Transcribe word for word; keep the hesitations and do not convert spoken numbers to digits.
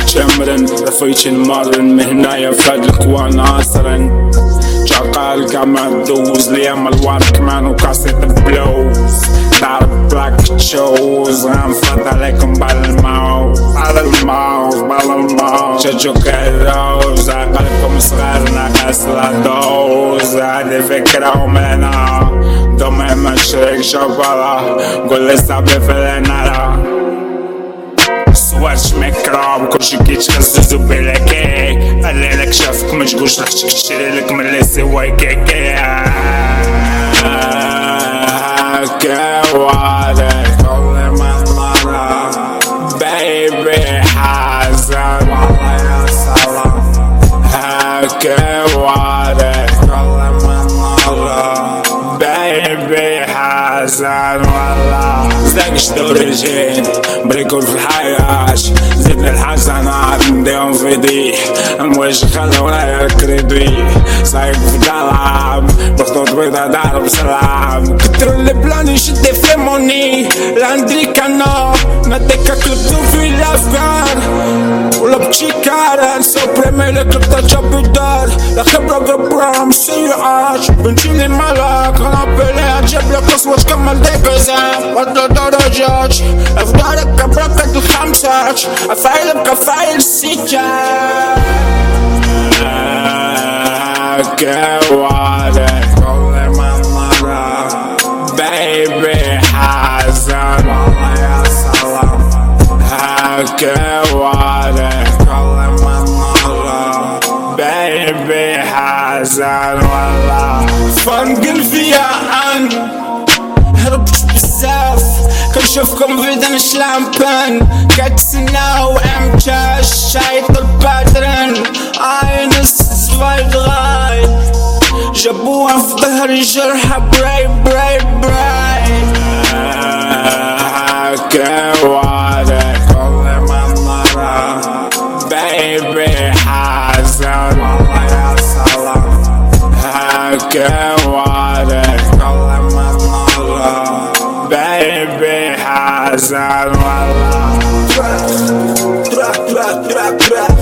شمرن رفيت المرن من هنايا فادلك وانا اسرن شغال كما تدوز ليام الوار كمان وكاسة بلوز تعرف بلاك تشوز غنفض عليكم بالموز على الموز بالموز شجو كالروز عقلكم صغار ناقص لا دوز هادي فكرة ومنا دومي مشرق شوكولا قول لي صابي في النارة سوارش ميكروب كلشي كيتخززو بلاكي الليلك شافك متقولش راح تكشري لك من اللي سواي كيكي هاكا وعدك كل من مرة بيبي حزن والله يا سلام هاكا وعدك كل من مرة بيبي حزن والله زاكش دور الجين بريكول في الحياة زدنا الحسنات نديهم في ديح امواج خلو ورايا الكريدي صايب في دلعب بخطوط بيضا دار بسلام كتر البلان يشد في موني لاندري كانو نديكا كلبتو في الافكار ولا بتشيكار سوبريمي لك الطاجة بدار لا خبرة قبرة مسيعاش بنجيني مالك انا بلي اجيب لك اصوات كمل ديكوزان وضع درجات افضلك كبركة الخمسات افعيلك افعيل الستات كوالك كل من مرة بيبي حزن والله يا سلام كوالك كل من مرة بيبي حزن والله فنقل فيها عن هربت بزاف كنشوفكم في دن شلامبان كتسنا وامتى الشايط الباترن عين السفايد غاي جابوها في ظهر جرحة براي براي براي كوالك كل من مرة بيبي حزن والله يا سلام كوالك كل من مرة بيبي حزن والله